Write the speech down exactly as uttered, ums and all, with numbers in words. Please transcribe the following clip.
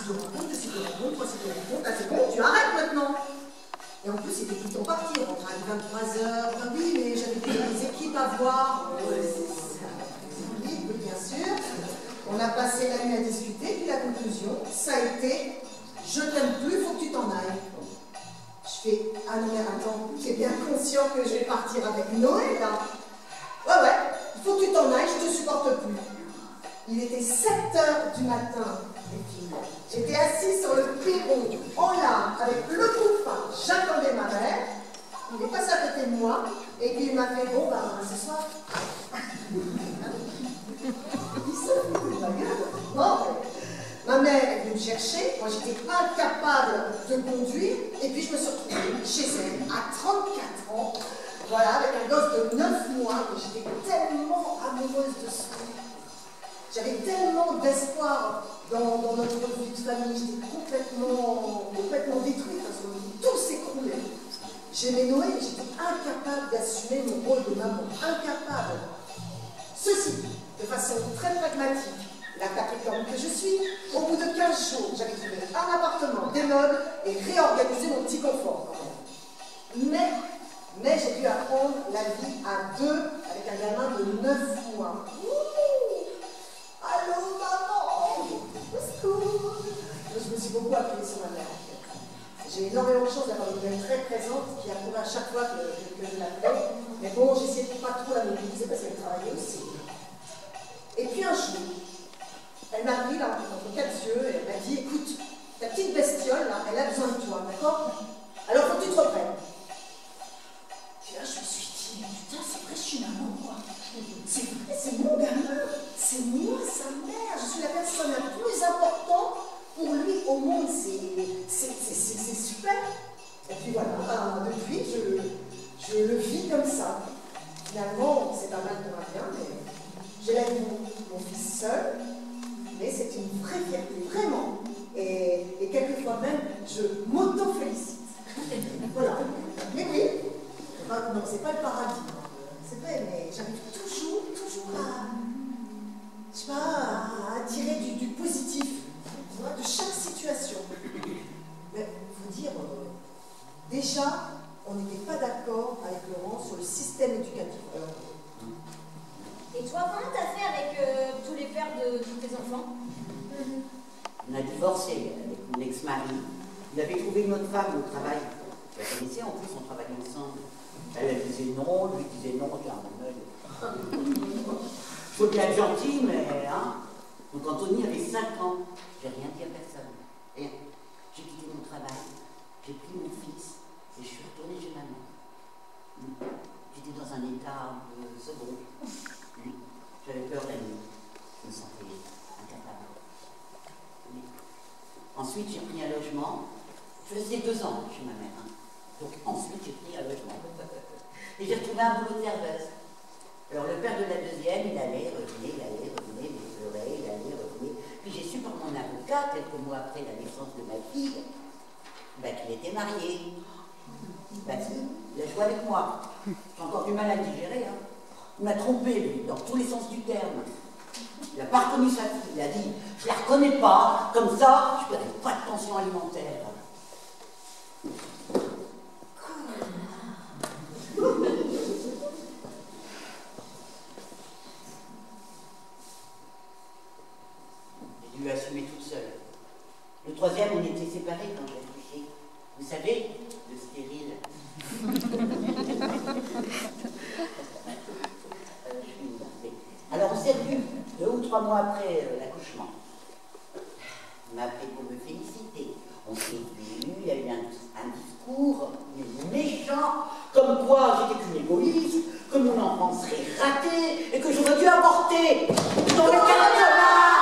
te rends compte, deux, si tu te rends compte, trois, si tu te rends compte, ah, c'est bon, tu arrêtes maintenant. Et en plus, c'était tout le temps parti, on rentrait à vingt-trois heures, ah oui, mais j'avais des équipes à voir. Oui, bien sûr. On a passé la nuit à discuter, puis la conclusion, ça a été, je t'aime plus, faut que tu t'en ailles. Je fais, ah non mais attends, tu es bien conscient que je vais partir avec Noé là? Ouais ouais, il faut que tu t'en ailles, je te supporte plus. Il était sept heures du matin, les filles. J'étais assise sur le perron, en larmes, avec le couffin, j'attendais ma mère. Il est passé à côté de moi, et puis il m'a fait, bon bah ce soir. Il se fout de ma gueule. Bon, ma mère est venue me chercher, moi j'étais incapable de conduire, et puis je me suis retrouvée chez elle à trente-quatre ans, voilà, avec un gosse de neuf mois, et j'étais tellement amoureuse de ça. J'avais tellement d'espoir dans, dans notre vie de famille, j'étais complètement, complètement détruite, parce que tout s'écroulait. J'aimais Noé, mais j'étais incapable d'assumer mon rôle de maman, incapable. Ceci, de façon très pragmatique, la capricorne que je suis, au bout de quinze jours, j'avais trouvé un appartement, des meubles et réorganisé mon petit confort. Mais, mais j'ai dû apprendre la vie à deux avec un gamin de neuf mois. Ouh, allô maman, au secours. Je me suis beaucoup appuyée sur ma mère en fait. J'ai énormément de chance d'avoir une mère très présente qui approuvait à chaque fois que, que, que je l'appelais. Mais bon, j'essayais de pas trop la mobiliser parce qu'elle travaillait aussi. Et puis un jour, elle m'a pris là, entre quatre yeux, et elle m'a dit, écoute, ta petite bestiole, là, elle a besoin de toi, d'accord? Alors faut que tu te reprennes. Puis là, je me suis dit, putain, c'est vrai, je suis maman, quoi. C'est vrai, c'est mon gamin, c'est moi, sa mère, je suis la personne la plus importante pour lui au monde, c'est super. Et puis voilà, ben, depuis, je, je le vis comme ça. Finalement, c'est pas mal pour un bien, mais j'élève mon, mon fils seul, mais c'est une vraie fierté, vraiment. Et, et quelquefois même, je m'auto-félicite. Voilà. Mais oui, enfin, non, c'est pas le paradis. C'est vrai, mais j'arrive toujours, toujours à, je sais pas, à, à tirer du, du positif, tu vois, de chaque situation. Mais il faut dire, euh, déjà, on n'était pas d'accord avec Laurent sur le système éducatif. Alors, et toi, comment t'as fait avec euh, tous les pères de tous tes enfants? On a divorcé avec mon ex-mari. Il avait trouvé une autre femme au travail. Je la connaissais, en plus, on travaillait ensemble. Elle disait non, lui disait non, j'ai un bon œil. Faut bien être gentil, mais hein. Donc Anthony avait cinq ans. J'ai rien dit à personne. Rien. J'ai quitté mon travail, j'ai pris mon fils et je suis retournée chez maman. J'étais dans un état de second. J'avais peur la nuit. Je me sentais incapable. Ensuite, j'ai pris un logement. Je faisais deux ans chez ma mère. Hein. Donc ensuite, j'ai pris un logement. Et j'ai retrouvé un boulot de serveuse. Alors le père de la deuxième, il allait, revenait, il allait, revenait, il pleurait, il allait, revenait. Puis j'ai su par mon avocat, quelques mois après la naissance de ma fille, bah, qu'il était marié. Bah si, il a joué avec moi. J'ai encore du mal à le digérer. Hein. Il m'a trompé, lui, dans tous les sens du terme. Il n'a pas reconnu sa fille. Il a dit, je ne la reconnais pas, comme ça, je ne paierai pas de pension alimentaire. J'ai dû assumer toute seule. Le troisième, on était séparés quand j'ai accouché. Vous savez, le stérile. Alors on s'est revus deux ou trois mois après euh, l'accouchement. Il m'a appelé pour me féliciter. On s'est vus, il y a eu un, un discours méchant, comme quoi j'étais qu'une égoïste, que mon enfant serait raté et que j'aurais dû avorter dans le canal.